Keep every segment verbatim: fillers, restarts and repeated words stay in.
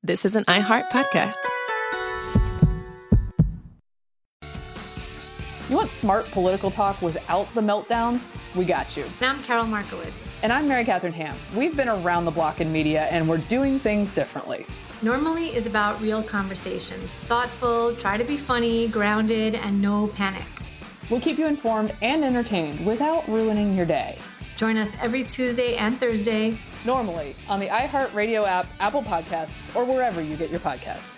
This is an iHeart podcast. You want smart political talk without the meltdowns? We got you. And I'm Carol Markowitz. And I'm Mary Catherine Ham. We've been around the block in media, and we're doing things differently. Normally is about real conversations. Thoughtful, try to be funny, grounded, and no panic. We'll keep you informed and entertained without ruining your day. Join us every Tuesday and Thursday. Normally on the iHeartRadio app, Apple Podcasts, or wherever you get your podcasts.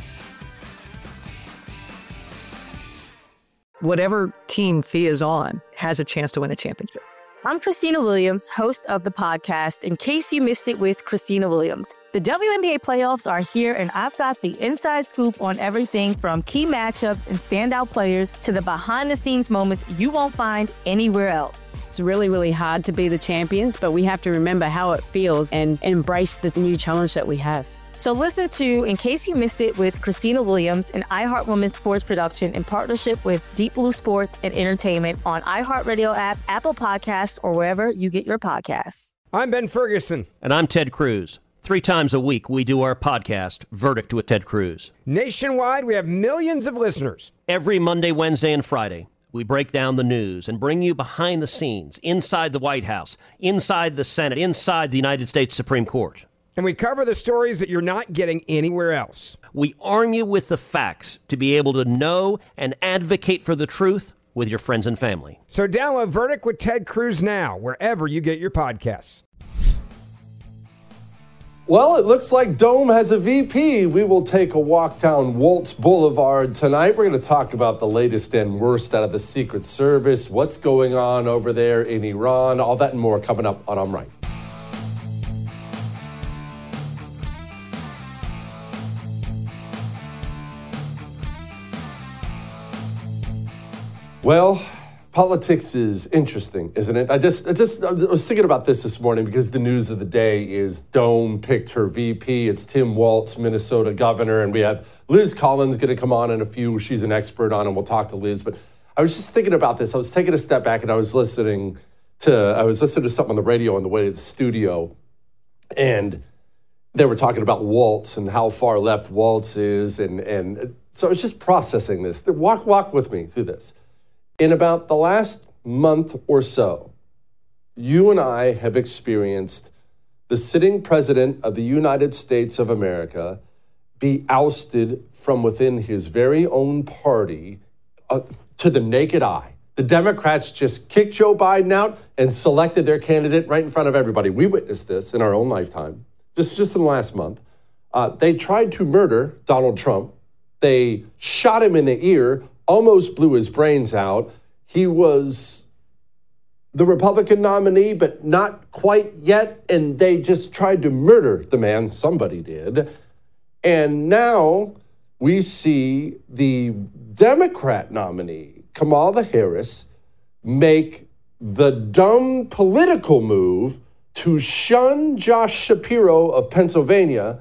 Whatever team Fee is on has a chance to win a championship. I'm Christina Williams, host of the podcast, In Case You Missed It with Christina Williams. The W N B A playoffs are here, and I've got the inside scoop on everything from key matchups and standout players to the behind-the-scenes moments you won't find anywhere else. It's really, really hard to be the champions, but we have to remember how it feels and embrace the new challenge that we have. So listen to In Case You Missed It with Christina Williams, an iHeart Women's Sports production in partnership with Deep Blue Sports and Entertainment on iHeartRadio app, Apple Podcasts, or wherever you get your podcasts. I'm Ben Ferguson. And I'm Ted Cruz. Three times a week, we do our podcast, Verdict with Ted Cruz. Nationwide, we have millions of listeners. Every Monday, Wednesday, and Friday, we break down the news and bring you behind the scenes, inside the White House, inside the Senate, inside the United States Supreme Court. And we cover the stories that you're not getting anywhere else. We arm you with the facts to be able to know and advocate for the truth with your friends and family. So download Verdict with Ted Cruz now, wherever you get your podcasts. Well, it looks like Dome has a V P. We will take a walk down Waltz Boulevard tonight. We're going to talk about the latest and worst out of the Secret Service, what's going on over there in Iran, all that and more coming up on I'm Right. Well, politics is interesting, isn't it? I just, I just I was thinking about this this morning because the news of the day is Dome picked her V P. It's Tim Walz, Minnesota governor, and we have Liz Collins going to come on in a few. She's an expert on, and we'll talk to Liz. But I was just thinking about this. I was taking a step back, and I was listening to, I was listening to something on the radio on the way to the studio, and they were talking about Waltz and how far left Waltz is, and and so I was just processing this. Walk, walk with me through this. In about the last month or so, you and I have experienced the sitting president of the United States of America be ousted from within his very own party uh, to the naked eye. The Democrats just kicked Joe Biden out and selected their candidate right in front of everybody. We witnessed this in our own lifetime, just, just in the last month. Uh, they tried to murder Donald Trump. They shot him in the ear, almost blew his brains out. He was the Republican nominee, but not quite yet. And they just tried to murder the man. Somebody did. And now we see the Democrat nominee, Kamala Harris, make the dumb political move to shun Josh Shapiro of Pennsylvania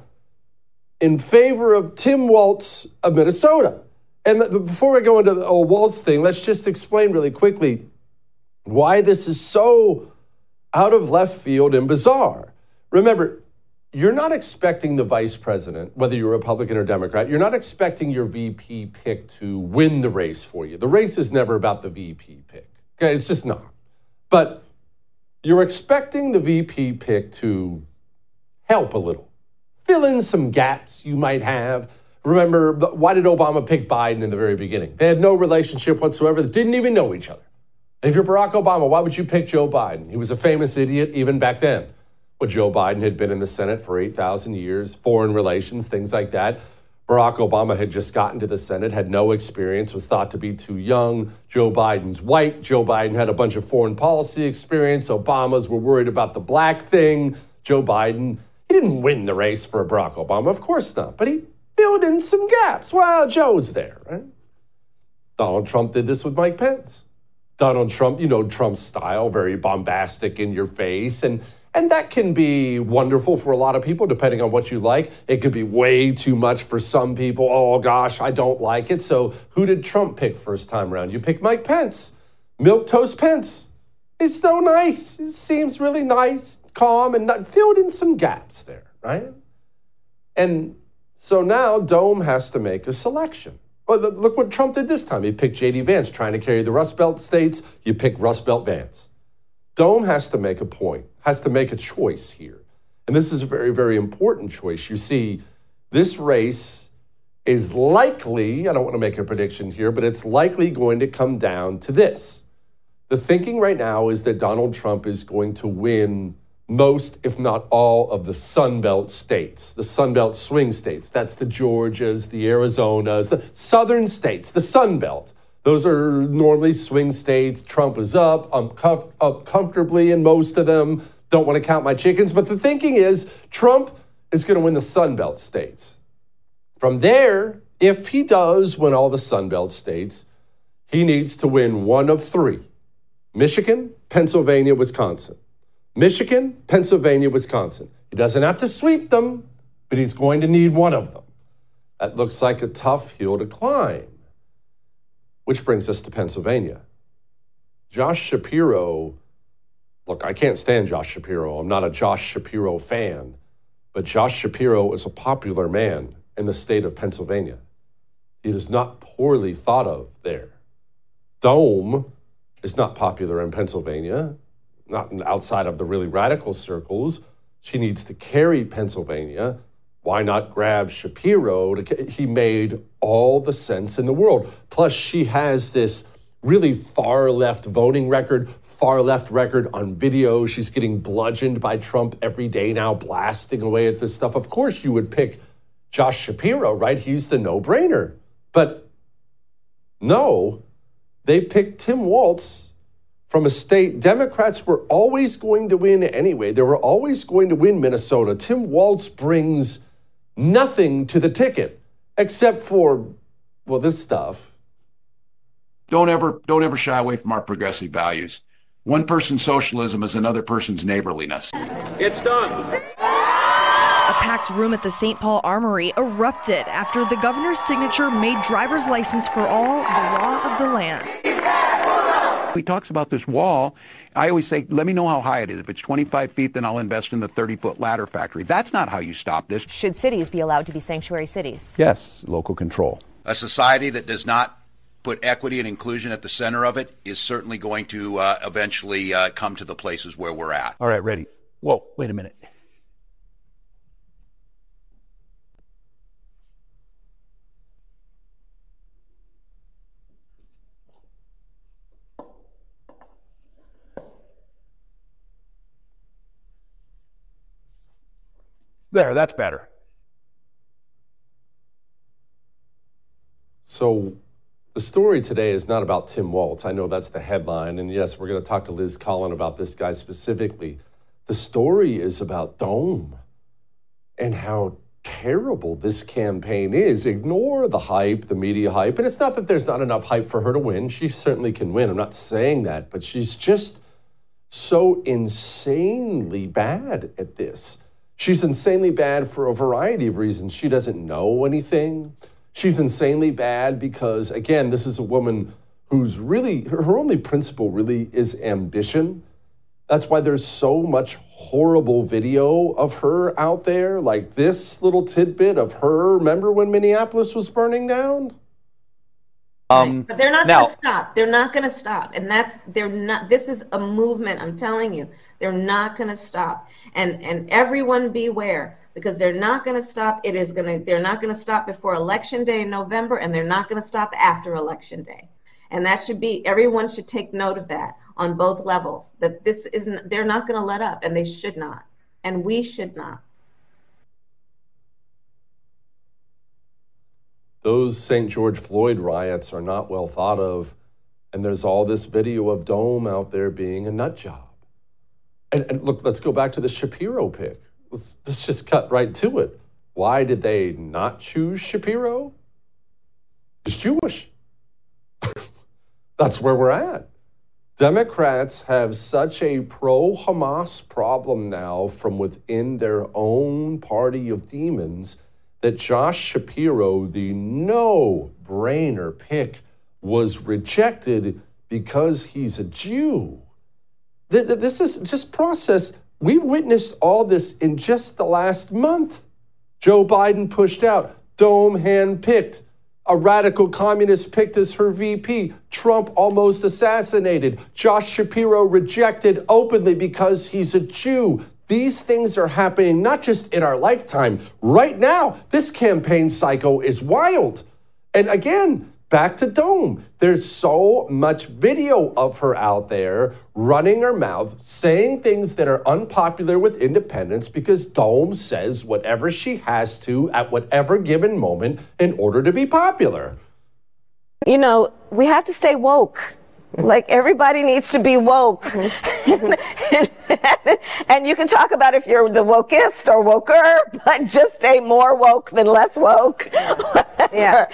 in favor of Tim Walz of Minnesota. And before we go into the oh, Waltz thing, let's just explain really quickly why this is so out of left field and bizarre. Remember, you're not expecting the vice president, whether you're Republican or Democrat, you're not expecting your V P pick to win the race for you. The race is never about the V P pick. Okay, it's just not. But you're expecting the V P pick to help a little, fill in some gaps you might have. Remember, why did Obama pick Biden in the very beginning? They had no relationship whatsoever. They didn't even know each other. If you're Barack Obama, why would you pick Joe Biden? He was a famous idiot even back then. Well, Joe Biden had been in the Senate for eight thousand years, foreign relations, things like that. Barack Obama had just gotten to the Senate, had no experience, was thought to be too young. Joe Biden's white. Joe Biden had a bunch of foreign policy experience. Obamas were worried about the black thing. Joe Biden, he didn't win the race for Barack Obama, of course not, but he filled in some gaps. Well, Joe's there, right? Donald Trump did this with Mike Pence. Donald Trump, you know Trump's style, very bombastic in your face. And, and that can be wonderful for a lot of people, depending on what you like. It could be way too much for some people. Oh, gosh, I don't like it. So who did Trump pick first time around? You picked Mike Pence. Milquetoast Pence. He's so nice. He seems really nice, calm, and not, filled in some gaps there, right? And So now Dome has to make a selection. Well, look what Trump did this time. He picked J D Vance, trying to carry the Rust Belt states. You pick Rust Belt Vance. Dome has to make a point, has to make a choice here. And this is a very, very important choice. You see, this race is likely, I don't want to make a prediction here, but it's likely going to come down to this. The thinking right now is that Donald Trump is going to win most, if not all, of the Sun Belt states, the Sun Belt swing states. That's the Georgias, the Arizonas, the southern states, the Sun Belt. Those are normally swing states. Trump is up, I'm cuff, up comfortably in most of them. Don't want to count my chickens. But the thinking is Trump is going to win the Sun Belt states. From there, if he does win all the Sun Belt states, he needs to win one of three: Michigan, Pennsylvania, Wisconsin. Michigan, Pennsylvania, Wisconsin. He doesn't have to sweep them, but he's going to need one of them. That looks like a tough hill to climb. Which brings us to Pennsylvania. Josh Shapiro, look, I can't stand Josh Shapiro. I'm not a Josh Shapiro fan, but Josh Shapiro is a popular man in the state of Pennsylvania. He is not poorly thought of there. Dome is not popular in Pennsylvania, not outside of the really radical circles. She needs to carry Pennsylvania. Why not grab Shapiro? To, he made all the sense in the world. Plus, she has this really far left voting record, far left record on video. She's getting bludgeoned by Trump every day now, blasting away at this stuff. Of course, you would pick Josh Shapiro, right? He's the no-brainer. But no, they picked Tim Walz from a state Democrats were always going to win anyway. They were always going to win Minnesota. Tim Walz brings nothing to the ticket except for, well, this stuff. Don't ever, don't ever shy away from our progressive values. One person's socialism is another person's neighborliness. It's done. A packed room at the Saint Paul Armory erupted after the governor's signature made driver's license for all the law of the land. He talks about this wall. I always say, let me know how high it is. If it's twenty-five feet, then I'll invest in the thirty-foot ladder factory. That's not how you stop this. Should cities be allowed to be sanctuary cities? Yes, local control. A society that does not put equity and inclusion at the center of it is certainly going to uh, eventually uh, come to the places where we're at. All right, ready. Whoa, wait a minute. There, that's better. So the story today is not about Tim Walz. I know that's the headline. And yes, we're going to talk to Liz Collin about this guy specifically. The story is about Dome and how terrible this campaign is. Ignore the hype, the media hype. And it's not that there's not enough hype for her to win. She certainly can win. I'm not saying that. But she's just so insanely bad at this. She's insanely bad for a variety of reasons. She doesn't know anything. She's insanely bad because, again, this is a woman who's really, her only principle really is ambition. That's why there's so much horrible video of her out there, like this little tidbit of her. Remember when Minneapolis was burning down? Um, but they're not going to stop. They're not going to stop. And that's, they're not, this is a movement. I'm telling you, they're not going to stop. And, and everyone beware, because they're not going to stop. It is going to, they're not going to stop before Election Day in November, and they're not going to stop after Election Day. And that should be, everyone should take note of that on both levels, that this isn't, they're not going to let up, and they should not. And we should not. Those Saint George Floyd riots are not well thought of, and there's all this video of Dome out there being a nut job. And, and look, let's go back to the Shapiro pick. Let's, let's just cut right to it. Why did they not choose Shapiro? He's Jewish. That's where we're at. Democrats have such a pro-Hamas problem now from within their own party of demons that Josh Shapiro, the no-brainer pick, was rejected because he's a Jew. This is just process. We've witnessed all this in just the last month. Joe Biden pushed out. Dome handpicked. A radical communist picked as her V P. Trump almost assassinated. Josh Shapiro rejected openly because he's a Jew. These things are happening not just in our lifetime. Right now, this campaign cycle is wild. And again, back to Dome. There's so much video of her out there running her mouth, saying things that are unpopular with independents because Dome says whatever she has to at whatever given moment in order to be popular. You know, we have to stay woke. Like, everybody needs to be woke. and, and, and you can talk about if you're the wokest or woker, but just stay more woke than less woke. Yeah.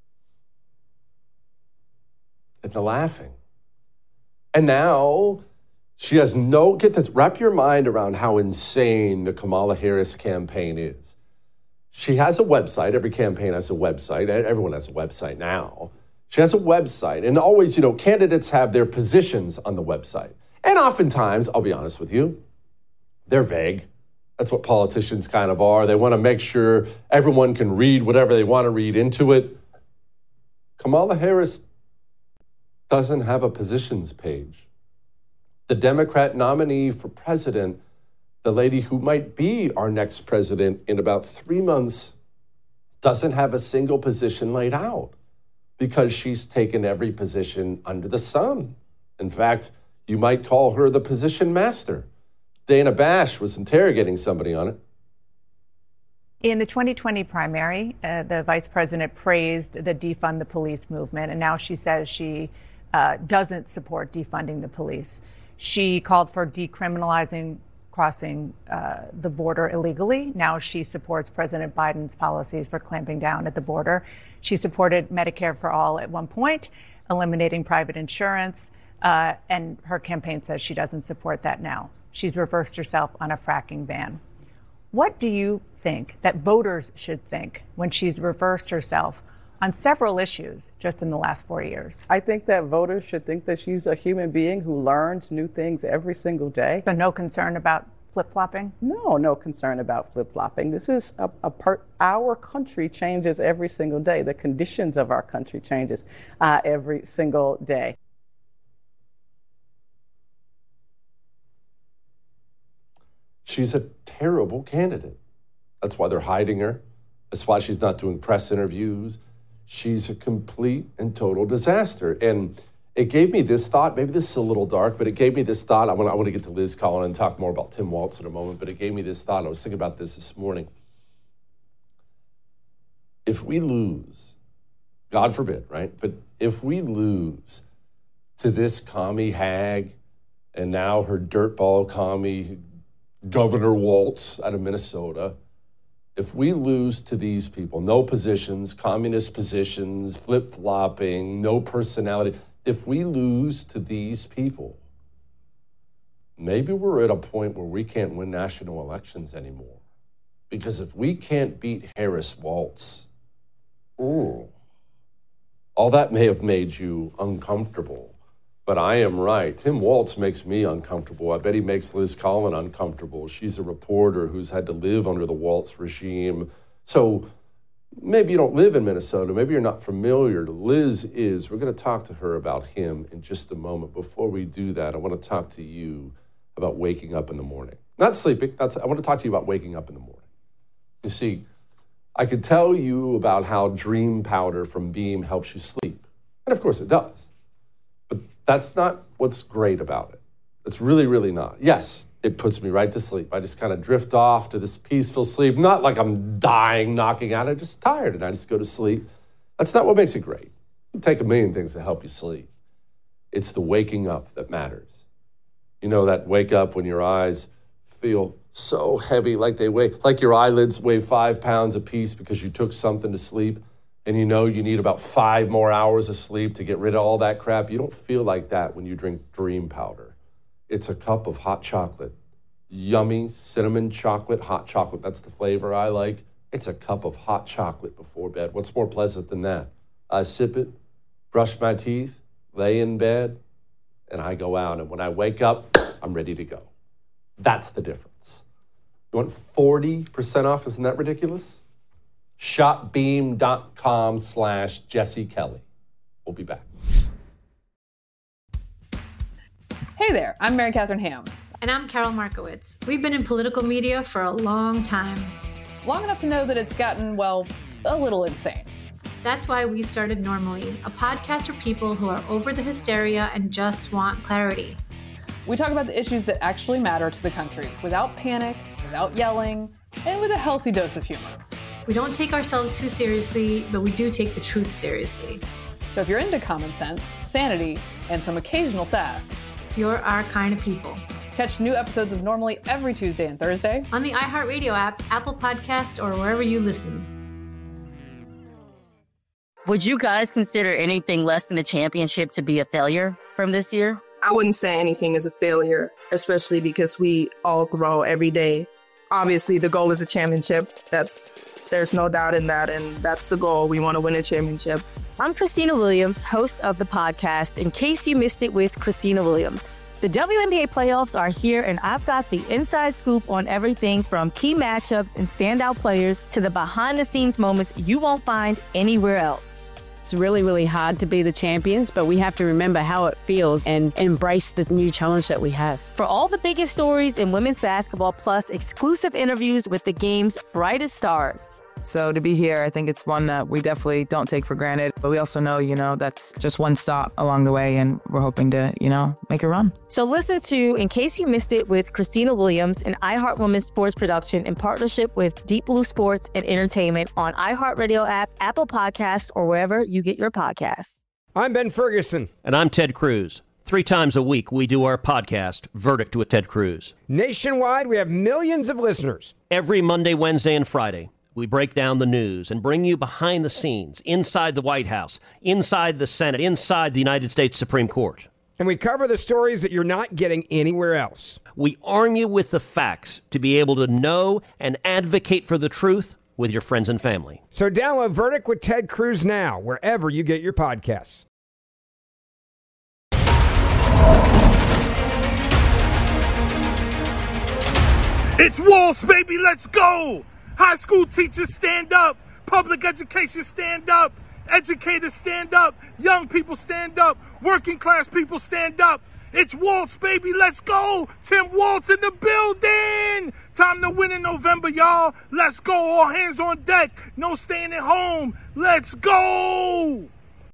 And the laughing. And now she has no, get this, wrap your mind around how insane the Kamala Harris campaign is. She has a website. Every campaign has a website. Everyone has a website now. She has a website. And always, you know, candidates have their positions on the website. And oftentimes, I'll be honest with you, they're vague. That's what politicians kind of are. They want to make sure everyone can read whatever they want to read into it. Kamala Harris doesn't have a positions page. The Democrat nominee for president, the lady who might be our next president in about three months, doesn't have a single position laid out because she's taken every position under the sun. In fact, you might call her the position master. Dana Bash was interrogating somebody on it. In the twenty twenty primary, uh, the vice president praised the defund the police movement, and now she says she uh, doesn't support defunding the police. She called for decriminalizing crossing uh, the border illegally. Now she supports President Biden's policies for clamping down at the border. She supported Medicare for all at one point, eliminating private insurance, uh, and her campaign says she doesn't support that now. She's reversed herself on a fracking ban. What do you think that voters should think when she's reversed herself on several issues just in the last four years? I think that voters should think that she's a human being who learns new things every single day. But no concern about flip-flopping? No, no concern about flip-flopping. This is a, a part, our country changes every single day. The conditions of our country changes uh, every single day. She's a terrible candidate. That's why they're hiding her. That's why she's not doing press interviews. She's a complete and total disaster. And it gave me this thought. Maybe this is a little dark, but it gave me this thought. I want, I want to get to Liz Collin and talk more about Tim Walz in a moment, but it gave me this thought. I was thinking about this this morning. If we lose, God forbid, right? But if we lose to this commie hag and now her dirtball commie Governor Walz out of Minnesota, if we lose to these people, no positions, communist positions, flip-flopping, no personality, if we lose to these people, maybe we're at a point where we can't win national elections anymore. Because if we can't beat Harris Walz, ooh, all that may have made you uncomfortable. But I am right. Tim Walz makes me uncomfortable. I bet he makes Liz Collin uncomfortable. She's a reporter who's had to live under the Walz regime. So maybe you don't live in Minnesota. Maybe you're not familiar. Liz is. We're going to talk to her about him in just a moment. Before we do that, I want to talk to you about waking up in the morning. Not sleeping. Not, I want to talk to you about waking up in the morning. You see, I could tell you about how Dream Powder from Beam helps you sleep. And of course it does. That's not what's great about it. It's really, really not. Yes, it puts me right to sleep. I just kind of drift off to this peaceful sleep. Not like I'm dying, knocking out. I'm just tired and I just go to sleep. That's not what makes it great. You take a million things to help you sleep. It's the waking up that matters. You know that wake up when your eyes feel so heavy, like they weigh, like your eyelids weigh five pounds apiece because you took something to sleep. And you know you need about five more hours of sleep to get rid of all that crap. You don't feel like that when you drink Dream Powder. It's a cup of hot chocolate. Yummy cinnamon chocolate, hot chocolate. That's the flavor I like. It's a cup of hot chocolate before bed. What's more pleasant than that? I sip it, brush my teeth, lay in bed, and I go out. And when I wake up, I'm ready to go. That's the difference. You want forty percent off? Isn't that ridiculous? shopbeam.com slash Jesse Kelly. We'll be back. Hey there, I'm Mary Catherine Ham. And I'm Carol Markowitz. We've been in political media for a long time. Long enough to know that it's gotten, well, a little insane. That's why we started Normally, a podcast for people who are over the hysteria and just want clarity. We talk about the issues that actually matter to the country without panic, without yelling, and with a healthy dose of humor. We don't take ourselves too seriously, but we do take the truth seriously. So if you're into common sense, sanity, and some occasional sass, you're our kind of people. Catch new episodes of Normally every Tuesday and Thursday on the iHeartRadio app, Apple Podcasts, or wherever you listen. Would you guys consider anything less than a championship to be a failure from this year? I wouldn't say anything is a failure, especially because we all grow every day. Obviously, the goal is a championship. That's there's no doubt in that, and that's the goal. We want to win a championship. I'm Christina Williams, host of the podcast In Case You Missed It with Christina Williams. The W N B A playoffs are here, and I've got the inside scoop on everything from key matchups and standout players to the behind-the-scenes moments you won't find anywhere else. It's really, really hard to be the champions, but we have to remember how it feels and embrace the new challenge that we have. For all the biggest stories in women's basketball, plus exclusive interviews with the game's brightest stars. So to be here, I think it's one that we definitely don't take for granted. But we also know, you know, that's just one stop along the way, and we're hoping to, you know, make a run. So listen to In Case You Missed It with Christina Williams, an iHeart Women's sports production in partnership with Deep Blue Sports and Entertainment on iHeartRadio app, Apple Podcasts, or wherever you get your podcasts. I'm Ben Ferguson. And I'm Ted Cruz. Three times a week, we do our podcast, Verdict with Ted Cruz. Nationwide, we have millions of listeners. Every Monday, Wednesday, and Friday, we break down the news and bring you behind the scenes, inside the White House, inside the Senate, inside the United States Supreme Court. And we cover the stories that you're not getting anywhere else. We arm you with the facts to be able to know and advocate for the truth with your friends and family. So download Verdict with Ted Cruz now, wherever you get your podcasts. It's Walls, baby, let's go! High school teachers stand up, public education stand up, educators stand up, young people stand up, working class people stand up. It's Waltz, baby, let's go. Tim Waltz in the building. Time to win in November, y'all. Let's go, all hands on deck. No staying at home. Let's go.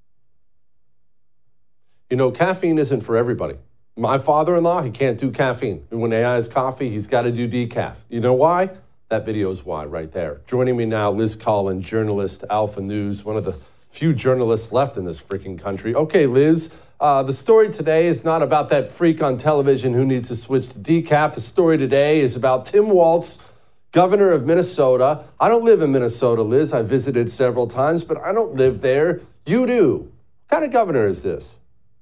You know, caffeine isn't for everybody. My father-in-law, he can't do caffeine. And when he has coffee, he's got to do decaf. You know why? That video is why right there. Joining me now, Liz Collin, journalist, Alpha News, one of the few journalists left in this freaking country. Okay, Liz, uh, the story today is not about that freak on television who needs to switch to decaf. The story today is about Tim Waltz, governor of Minnesota. I don't live in Minnesota, Liz. I visited several times, but I don't live there. You do. What kind of governor is this?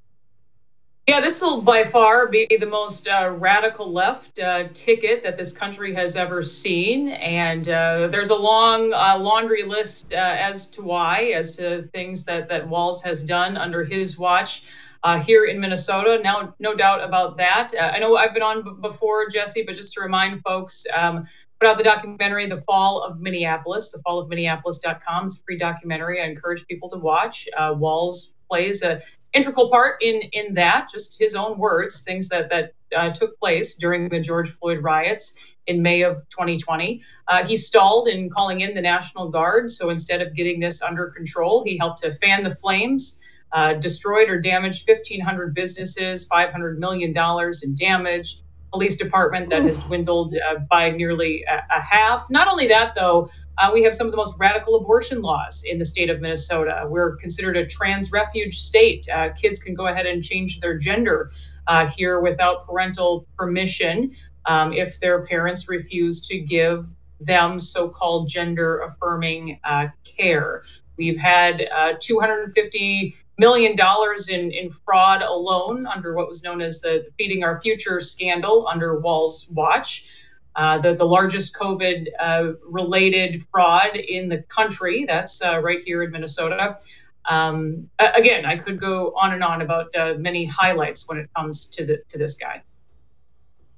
Yeah, this will by far be the most uh, radical left uh, ticket that this country has ever seen. And uh, there's a long uh, laundry list uh, as to why, as to things that, that Walz has done under his watch uh, here in Minnesota. Now, no doubt about that. Uh, I know I've been on b- before, Jesse, but just to remind folks, um, put out the documentary, The Fall of Minneapolis, the fall of minneapolis dot com. It's a free documentary I encourage people to watch. Uh, Walz plays a integral part in in that, just his own words, things that that uh, took place during the George Floyd riots in May of twenty twenty. Uh, he stalled in calling in the National Guard. So instead of getting this under control, he helped to fan the flames, uh, destroyed or damaged fifteen hundred businesses, five hundred million dollars in damage, police department that has dwindled uh, by nearly a, a half. Not only that, though, uh, we have some of the most radical abortion laws in the state of Minnesota. We're considered a trans refuge state. Uh, kids can go ahead and change their gender uh, here without parental permission um, if their parents refuse to give them so-called gender-affirming uh, care. We've had uh, two hundred fifty million dollars in, in fraud alone under what was known as the Feeding Our Future scandal under Walz's watch, uh, the, the largest COVID-related uh, fraud in the country. That's uh, right here in Minnesota. Um, again, I could go on and on about uh, many highlights when it comes to the, to this guy.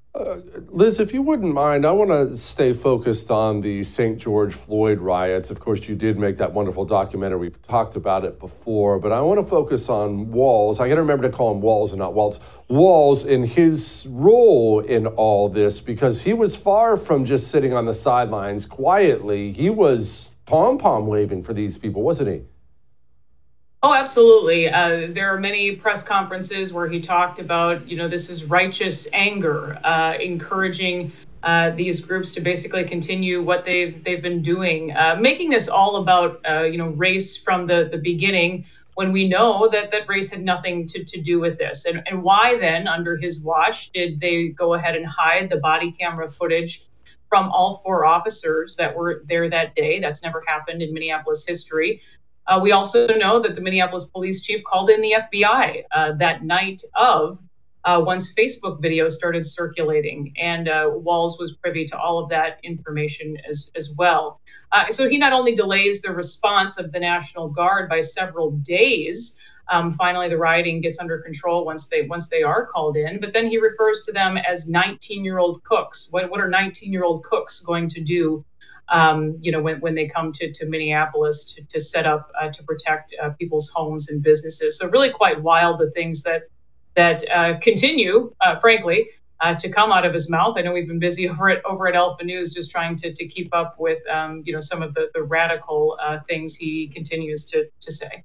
Uh, Liz, if you wouldn't mind, I want to stay focused on the Saint George Floyd riots. Of course, you did make that wonderful documentary. We've talked about it before, but I want to focus on Walz. I got to remember to call him Walz and not Waltz. Walz in his role in all this, because he was far from just sitting on the sidelines quietly. He was pom-pom waving for these people, wasn't he? Oh, absolutely. Uh, there are many press conferences where he talked about, you know, this is righteous anger, uh, encouraging uh, these groups to basically continue what they've they've been doing, uh, making this all about, uh, you know, race from the, the beginning, when we know that, that race had nothing to, to do with this. And, and why then, under his watch, did they go ahead and hide the body camera footage from all four officers that were there that day? That's never happened in Minneapolis history. Uh, we also know that the Minneapolis police chief called in the F B I uh, that night of uh, once Facebook videos started circulating, and uh, Walz was privy to all of that information as, as well. Uh, so he not only delays the response of the National Guard by several days, um, finally the rioting gets under control once they once they are called in, but then he refers to them as nineteen-year-old cooks. What, what are nineteen-year-old cooks going to do Um, you know, when, when they come to, to Minneapolis to, to set up uh, to protect uh, people's homes and businesses. So really quite wild, the things that that uh, continue, uh, frankly, uh, to come out of his mouth. I know we've been busy over at over at Alpha News just trying to to keep up with, um, you know, some of the, the radical uh, things he continues to, to say.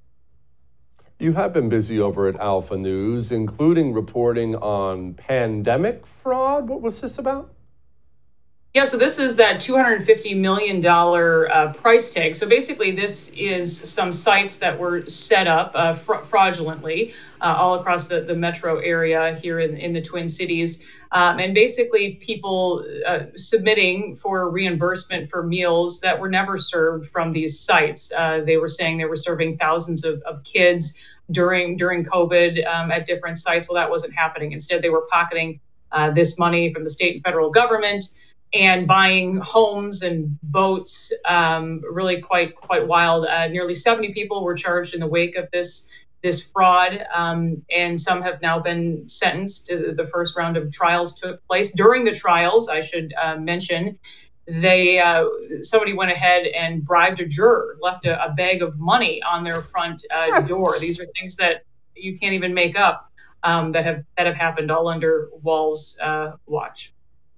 You have been busy over at Alpha News, including reporting on pandemic fraud. What was this about? Yeah, so this is that two hundred fifty million dollars uh, price tag. So basically, this is some sites that were set up uh, fra- fraudulently uh, all across the, the metro area here in, in the Twin Cities. Um, and basically, people uh, submitting for reimbursement for meals that were never served from these sites. Uh, they were saying they were serving thousands of, of kids during, during COVID um, at different sites. Well, that wasn't happening. Instead, they were pocketing uh, this money from the state and federal government and buying homes and boats, um, really quite quite wild. Uh, nearly seventy people were charged in the wake of this this fraud, um, and some have now been sentenced. The first round of trials took place. During the trials, I should uh, mention, they uh, somebody went ahead and bribed a juror, left a, a bag of money on their front uh, door. These are things that you can't even make up um, that have that have happened all under Walz's uh, watch.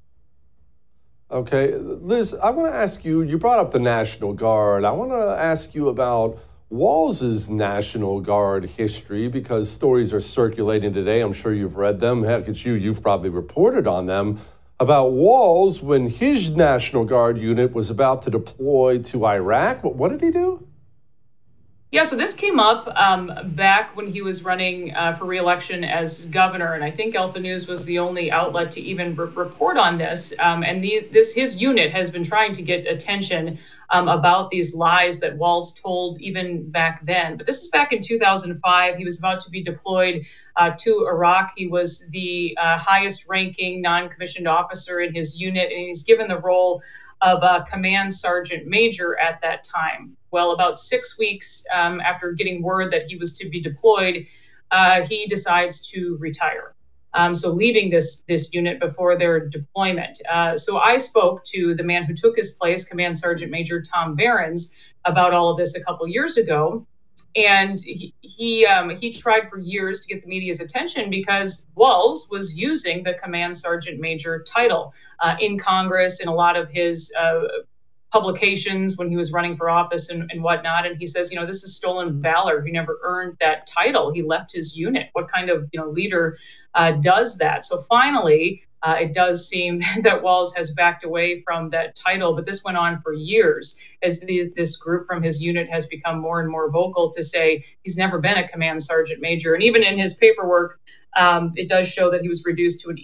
Okay, Liz, I want to ask you, you brought up the National Guard. I want to ask you about Walz's National Guard history, because stories are circulating today. I'm sure you've read them. Heck, it's you. You've probably reported on them about Walz when his National Guard unit was about to deploy to Iraq. What, what did he do? Yeah, so this came up um, back when he was running uh, for re-election as governor, and I think Alpha News was the only outlet to even re- report on this. Um, and the, this his unit has been trying to get attention um, about these lies that Walz told even back then. But this is back in two thousand five. He was about to be deployed uh, to Iraq. He was the uh, highest-ranking non-commissioned officer in his unit, and he's given the role of a command sergeant major at that time. Well, about six weeks um, after getting word that he was to be deployed, uh, he decides to retire. Um, so leaving this this unit before their deployment. Uh, so I spoke to the man who took his place, Command Sergeant Major Tom Behrens, about all of this a couple years ago. And he he, um, he tried for years to get the media's attention because Walz was using the Command Sergeant Major title uh, in Congress, in a lot of his uh, publications when he was running for office and, and whatnot. And he says, you know, this is stolen valor. He never earned that title. He left his unit. What kind of, you know, leader uh, does that? So finally, uh, it does seem that Walz has backed away from that title, but this went on for years as the, this group from his unit has become more and more vocal to say he's never been a command sergeant major. And even in his paperwork, um, it does show that he was reduced to an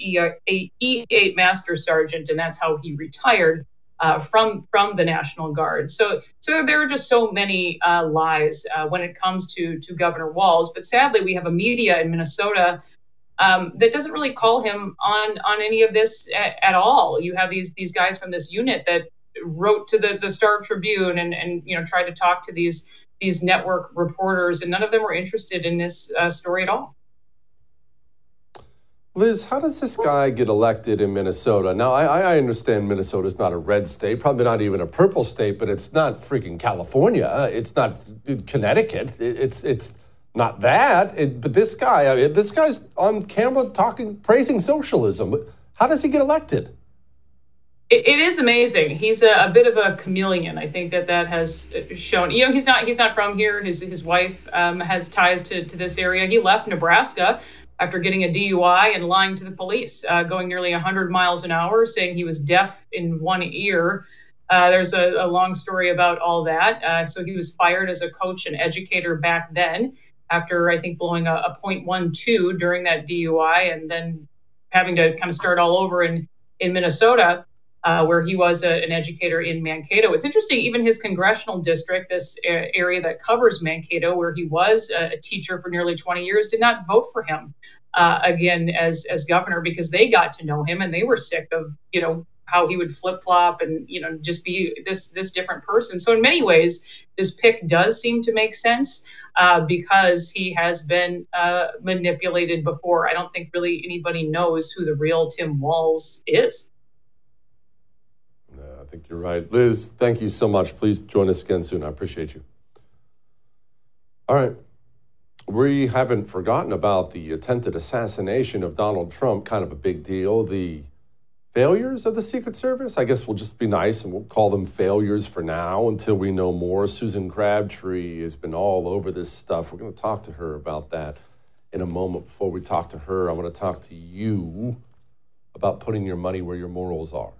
E eight master sergeant, and that's how he retired Uh, from from the National Guard. So so there are just so many uh, lies uh, when it comes to to Governor Walz. But sadly, we have a media in Minnesota um, that doesn't really call him on on any of this at, at all. You have these these guys from this unit that wrote to the the Star Tribune and and you know tried to talk to these these network reporters, and none of them were interested in this uh, story at all. Liz, how does this guy get elected in Minnesota? Now, I, I understand Minnesota's not a red state, probably not even a purple state, but it's not freaking California. It's not Connecticut. It, it's it's not that. It, but this guy, I mean, this guy's on camera talking, praising socialism. How does he get elected? It, it is amazing. He's a, a bit of a chameleon. I think that that has shown. You know, he's not he's not from here. His his wife um, has ties to to this area. He left Nebraska after getting a D U I and lying to the police, uh, going nearly one hundred miles an hour, saying he was deaf in one ear. Uh, there's a, a long story about all that. Uh, so he was fired as a coach and educator back then after, I think, blowing a, a point one two during that D U I and then having to kind of start all over in, in Minnesota, uh, where he was a, an educator in Mankato. It's interesting, even his congressional district, this a- area that covers Mankato, where he was a, a teacher for nearly twenty years, did not vote for him uh, again as as governor because they got to know him and they were sick of, you know, how he would flip-flop and, you know, just be this this different person. So in many ways, this pick does seem to make sense uh, because he has been uh, manipulated before. I don't think really anybody knows who the real Tim Walz is. I think you're right. Liz, thank you so much. Please join us again soon. I appreciate you. All right. We haven't forgotten about the attempted assassination of Donald Trump, kind of a big deal. The failures of the Secret Service, I guess we'll just be nice and we'll call them failures for now until we know more. Susan Crabtree has been all over this stuff. We're going to talk to her about that in a moment. Before we talk to her, I want to talk to you about putting your money where your morals are.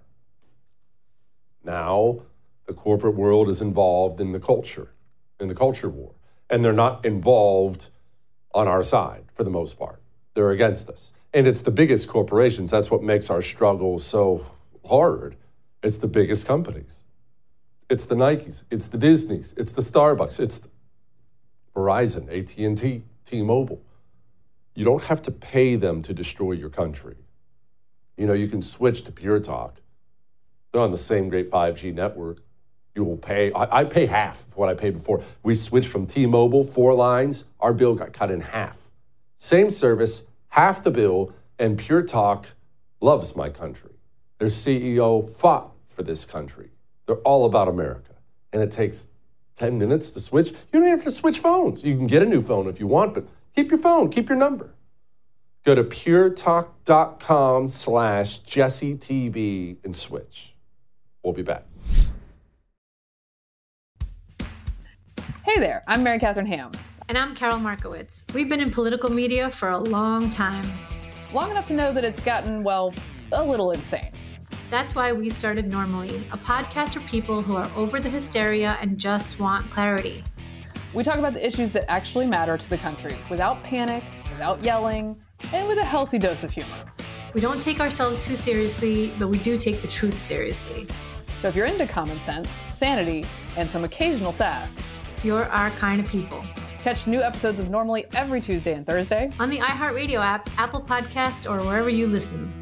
Now, the corporate world is involved in the culture, in the culture war. And they're not involved on our side for the most part. They're against us. And it's the biggest corporations. That's what makes our struggle so hard. It's the biggest companies. It's the Nikes. It's the Disneys. It's the Starbucks. It's the Verizon, A T and T, T-Mobile. You don't have to pay them to destroy your country. You know, you can switch to Pure Talk. They're on the same great five G network. You will pay, I, I pay half of what I paid before. We switched from T-Mobile, four lines, our bill got cut in half. Same service, half the bill, and Pure Talk loves my country. Their C E O fought for this country. They're all about America. And it takes ten minutes to switch. You don't even have to switch phones. You can get a new phone if you want, but keep your phone, keep your number. Go to puretalk.com slash JesseTV and switch. We'll be back. Hey there, I'm Mary Catherine Ham. And I'm Carol Markowitz. We've been in political media for a long time. Long enough to know that it's gotten, well, a little insane. That's why we started Normally, a podcast for people who are over the hysteria and just want clarity. We talk about the issues that actually matter to the country without panic, without yelling, and with a healthy dose of humor. We don't take ourselves too seriously, but we do take the truth seriously. So if you're into common sense, sanity, and some occasional sass, you're our kind of people. Catch new episodes of Normally every Tuesday and Thursday on the iHeartRadio app, Apple Podcasts, or wherever you listen.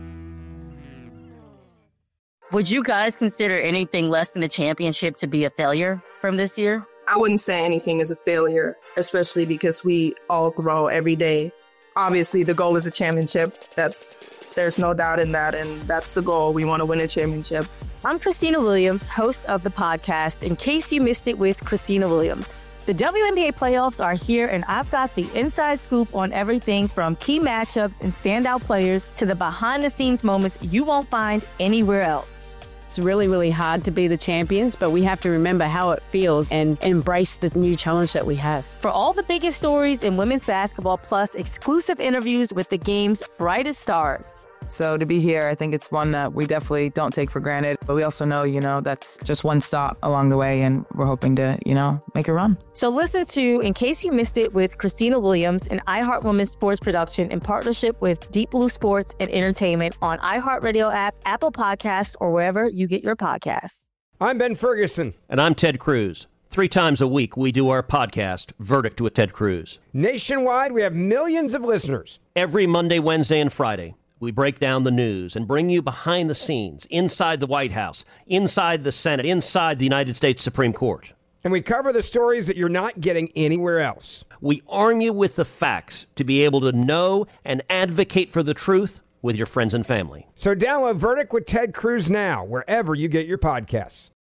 Would you guys consider anything less than a championship to be a failure from this year? I wouldn't say anything is a failure, especially because we all grow every day. Obviously, the goal is a championship. That's there's no doubt in that, and that's the goal. We want to win a championship. I'm Christina Williams, host of the podcast In Case You Missed It with Christina Williams. The W N B A playoffs are here, and I've got the inside scoop on everything from key matchups and standout players to the behind-the-scenes moments you won't find anywhere else. It's really, really hard to be the champions, but we have to remember how it feels and embrace the new challenge that we have. For all the biggest stories in women's basketball, plus exclusive interviews with the game's brightest stars. So to be here, I think it's one that we definitely don't take for granted. But we also know, you know, that's just one stop along the way, and we're hoping to, you know, make a run. So listen to In Case You Missed It with Christina Williams, an iHeart Women's sports production in partnership with Deep Blue Sports and Entertainment on iHeartRadio app, Apple Podcasts, or wherever you get your podcasts. I'm Ben Ferguson. And I'm Ted Cruz. Three times a week, we do our podcast, Verdict with Ted Cruz. Nationwide, we have millions of listeners. Every Monday, Wednesday, and Friday, we break down the news and bring you behind the scenes, inside the White House, inside the Senate, inside the United States Supreme Court. And we cover the stories that you're not getting anywhere else. We arm you with the facts to be able to know and advocate for the truth with your friends and family. So download Verdict with Ted Cruz now, wherever you get your podcasts.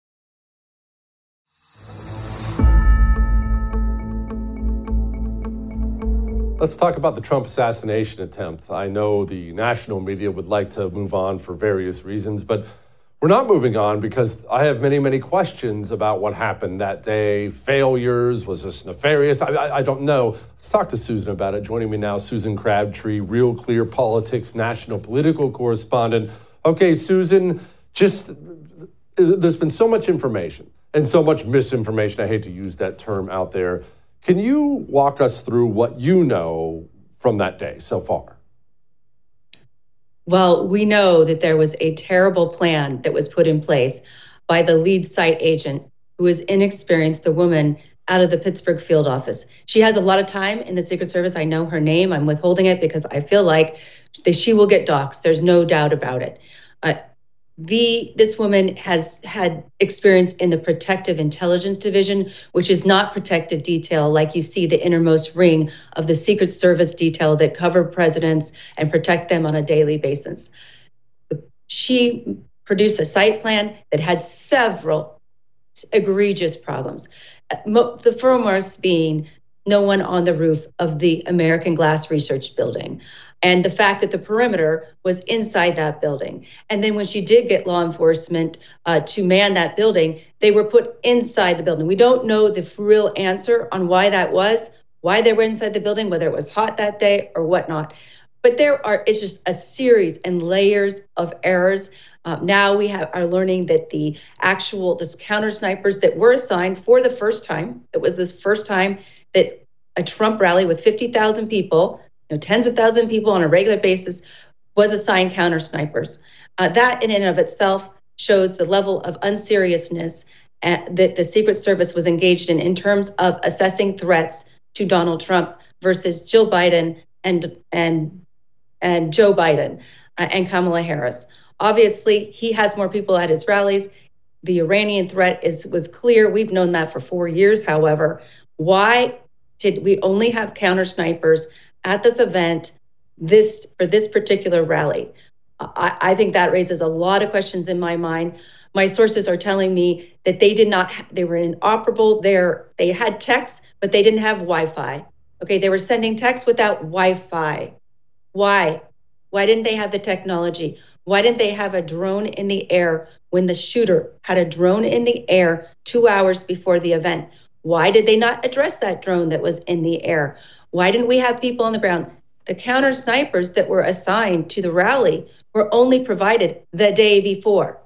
Let's talk about the Trump assassination attempt. I know the national media would like to move on for various reasons, but we're not moving on because I have many, many questions about what happened that day. Failures, was this nefarious? I, I, I don't know. Let's talk to Susan about it. Joining me now, Susan Crabtree, Real Clear Politics national political correspondent. Okay, Susan, just there's been so much information and so much misinformation. I hate to use that term out there. Can you walk us through what you know from that day so far? Well, we know that there was a terrible plan that was put in place by the lead site agent who was inexperienced, the woman out of the Pittsburgh field office. She has a lot of time in the Secret Service. I know her name. I'm withholding it because I feel like that she will get doxxed. There's no doubt about it. Uh, The this woman has had experience in the Protective Intelligence Division, which is not protective detail like you see the innermost ring of the Secret Service detail that cover presidents and protect them on a daily basis. She produced a site plan that had several egregious problems. The foremost being no one on the roof of the American Glass Research Building, and the fact that the perimeter was inside that building. And then when she did get law enforcement uh, to man that building, they were put inside the building. We don't know the real answer on why that was, why they were inside the building, whether it was hot that day or whatnot. But there are, it's just a series and layers of errors. Uh, now we have, are learning that the actual, this counter snipers that were assigned for the first time, it was this first time that a Trump rally with fifty thousand people, you know, tens of thousands of people on a regular basis, was assigned counter snipers. Uh, that in and of itself shows the level of unseriousness at, that the Secret Service was engaged in in terms of assessing threats to Donald Trump versus Jill Biden and and and Joe Biden uh, and Kamala Harris. Obviously, he has more people at his rallies. The Iranian threat is was clear. We've known that for four years. However, why did we only have counter snipers at this event, this for this particular rally? I, I think that raises a lot of questions in my mind. My sources are telling me that they did not, they were inoperable. They're, they had texts, but they didn't have Wi-Fi. Okay, they were sending texts without Wi-Fi. Why? Why didn't they have the technology? Why didn't they have a drone in the air when the shooter had a drone in the air two hours before the event? Why did they not address that drone that was in the air? Why didn't we have people on the ground? The counter snipers that were assigned to the rally were only provided the day before.